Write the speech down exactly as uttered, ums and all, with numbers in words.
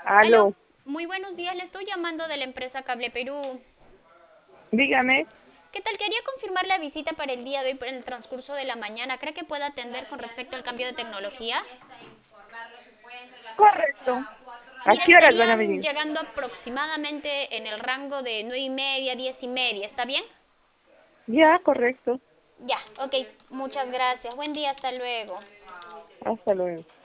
Aló, Aló, muy buenos días, le estoy llamando de la empresa Cable Perú. dígame. ¿Qué tal? Quería confirmar la visita para el día de hoy, en el transcurso de la mañana. ¿Cree que pueda atender con respecto al cambio de tecnología? Correcto. ¿A Mira, qué horas van a estarían venir? llegando aproximadamente en el rango de nueve y media, diez y media. ¿Está bien? Ya, correcto. Ya, ok. Muchas gracias. Buen día, hasta luego. Hasta luego.